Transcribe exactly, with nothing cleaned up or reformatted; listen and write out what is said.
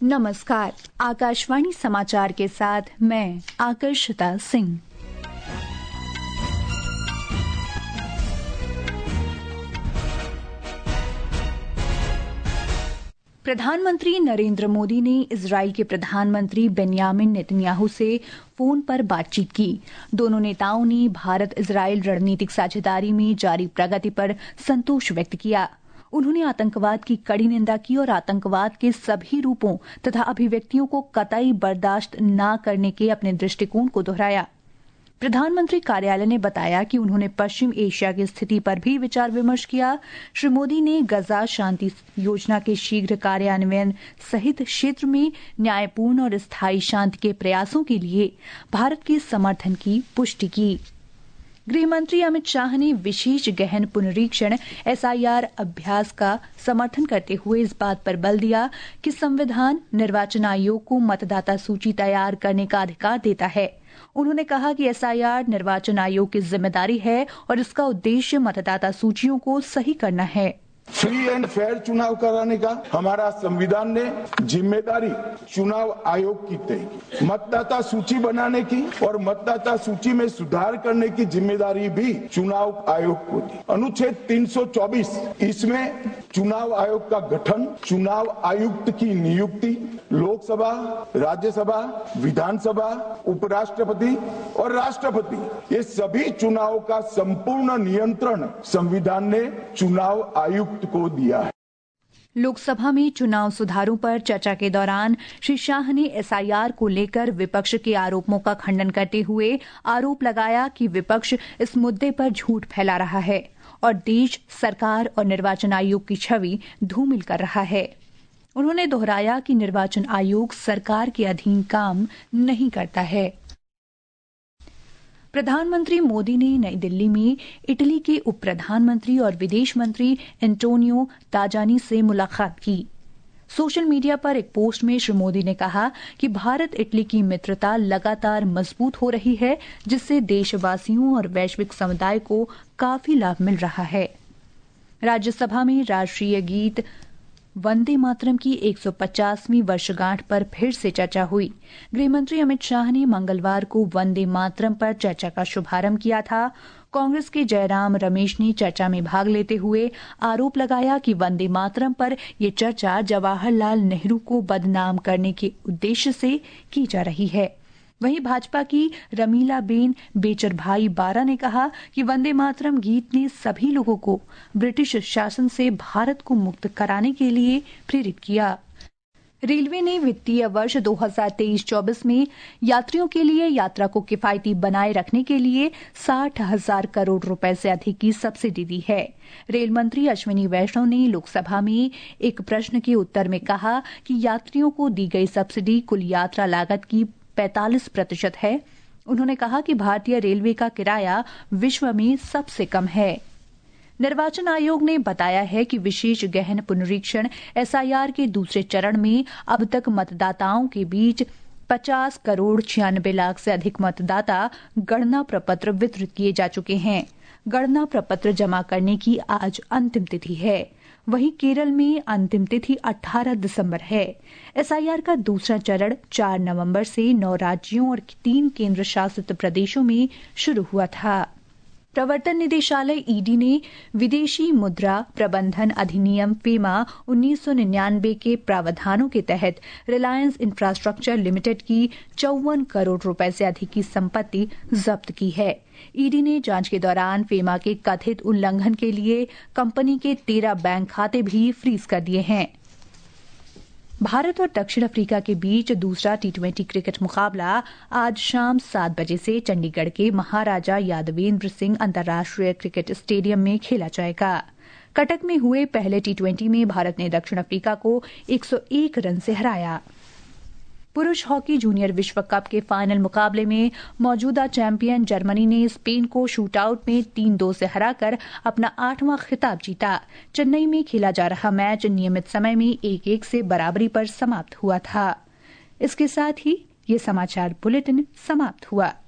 नमस्कार, आकाशवाणी समाचार के साथ मैं आकर्षिता सिंह। प्रधानमंत्री नरेंद्र मोदी ने इजराइल के प्रधानमंत्री बेंयामिन नेतन्याहू से फोन पर बातचीत की। दोनों नेताओं ने भारत इजराइल रणनीतिक साझेदारी में जारी प्रगति पर संतोष व्यक्त किया। उन्होंने आतंकवाद की कड़ी निंदा की और आतंकवाद के सभी रूपों तथा अभिव्यक्तियों को कतई बर्दाश्त न करने के अपने दृष्टिकोण को दोहराया। प्रधानमंत्री कार्यालय ने बताया कि उन्होंने पश्चिम एशिया की स्थिति पर भी विचार विमर्श किया। श्री मोदी ने गजा शांति योजना के शीघ्र कार्यान्वयन सहित क्षेत्र में न्यायपूर्ण और स्थायी शांति के प्रयासों के लिए भारत के समर्थन की पुष्टि की। गृहमंत्री अमित शाह ने विशेष गहन पुनरीक्षण एस आई आर अभ्यास का समर्थन करते हुए इस बात पर बल दिया कि संविधान निर्वाचन आयोग को मतदाता सूची तैयार करने का अधिकार देता है। उन्होंने कहा कि एस आई आर निर्वाचन आयोग की जिम्मेदारी है और इसका उद्देश्य मतदाता सूचियों को सही करना है। फ्री एंड फेयर चुनाव कराने का हमारा संविधान ने जिम्मेदारी चुनाव आयोग की तय की। मतदाता सूची बनाने की और मतदाता सूची में सुधार करने की जिम्मेदारी भी चुनाव आयोग को दी। अनुच्छेद तीन सौ चौबीस इसमें चुनाव आयोग का गठन, चुनाव आयुक्त की नियुक्ति, लोकसभा, राज्यसभा, विधानसभा, उपराष्ट्रपति और राष्ट्रपति ये सभी चुनाव का संपूर्ण नियंत्रण संविधान ने चुनाव आयुक्त को दिया है। लोकसभा में चुनाव सुधारों पर चर्चा के दौरान श्री शाह ने एस आई आर को लेकर विपक्ष के आरोपों का खंडन करते हुए आरोप लगाया कि विपक्ष इस मुद्दे पर झूठ फैला रहा है और देश, सरकार और निर्वाचन आयोग की छवि धूमिल कर रहा है। उन्होंने दोहराया कि निर्वाचन आयोग सरकार के अधीन काम नहीं करता है। प्रधानमंत्री मोदी ने नई दिल्ली में इटली के उप प्रधानमंत्री और विदेश मंत्री एंटोनियो ताजानी से मुलाकात की। सोशल मीडिया पर एक पोस्ट में श्री मोदी ने कहा कि भारत इटली की मित्रता लगातार मजबूत हो रही है, जिससे देशवासियों और वैश्विक समुदाय को काफी लाभ मिल रहा है। राज्यसभा में राष्ट्रीय गीत वंदे मातरम की एक सौ पचासवीं वर्षगांठ पर फिर से चर्चा हुई। गृहमंत्री अमित शाह ने मंगलवार को वंदे मातरम पर चर्चा का शुभारंभ किया था। कांग्रेस के जयराम रमेश ने चर्चा में भाग लेते हुए आरोप लगाया कि वंदे मातरम पर यह चर्चा जवाहरलाल नेहरू को बदनाम करने के उद्देश्य से की जा रही है। वहीं भाजपा की रमीला बेन बेचरभाई बारा ने कहा कि वंदे मातरम गीत ने सभी लोगों को ब्रिटिश शासन से भारत को मुक्त कराने के लिए प्रेरित किया। रेलवे ने वित्तीय वर्ष दो हज़ार तेईस चौबीस में यात्रियों के लिए यात्रा को किफायती बनाए रखने के लिए साठ हजार करोड़ रुपए से अधिक की सब्सिडी दी है। रेल मंत्री अश्विनी वैष्णव ने लोकसभा में एक प्रश्न के उत्तर में कहा कि यात्रियों को दी गई सब्सिडी कुल यात्रा लागत की पैंतालीस प्रतिशत है। उन्होंने कहा कि भारतीय रेलवे का किराया विश्व में सबसे कम है। निर्वाचन आयोग ने बताया है कि विशेष गहन पुनरीक्षण एस आई आर के दूसरे चरण में अब तक मतदाताओं के बीच पचास करोड़ छियानबे लाख से अधिक मतदाता गणना प्रपत्र वितरित किए जा चुके हैं। गणना प्रपत्र जमा करने की आज अंतिम तिथि है। वहीं केरल में अंतिम तिथि अठारह दिसंबर है। एस आई आर का दूसरा चरण चार नवंबर से नौ राज्यों और तीन केंद्र शासित प्रदेशों में शुरू हुआ था। प्रवर्तन निदेशालय ई डी ने विदेशी मुद्रा प्रबंधन अधिनियम फेमा उन्नीस सौ निन्यानवे के प्रावधानों के तहत रिलायंस इंफ्रास्ट्रक्चर लिमिटेड की चौवन करोड़ रुपए से अधिक की संपत्ति जब्त की है। ई डी ने जांच के दौरान फेमा के कथित उल्लंघन के लिए कंपनी के तेरह बैंक खाते भी फ्रीज कर दिए हैं। भारत और दक्षिण अफ्रीका के बीच दूसरा टी ट्वेंटी क्रिकेट मुकाबला आज शाम सात बजे से चंडीगढ़ के महाराजा यादवेंद्र सिंह अंतर्राष्ट्रीय क्रिकेट स्टेडियम में खेला जाएगा। कटक में हुए पहले टी ट्वेंटी में भारत ने दक्षिण अफ्रीका को एक सौ एक रन से हराया। पुरुष हॉकी जूनियर विश्व कप के फाइनल मुकाबले में मौजूदा चैंपियन जर्मनी ने स्पेन को शूटआउट में तीन दो से हराकर अपना आठवां खिताब जीता। चेन्नई में खेला जा रहा मैच नियमित समय में एक एक से बराबरी पर समाप्त हुआ था। इसके साथ ही ये समाचार बुलेटिन समाप्त हुआ।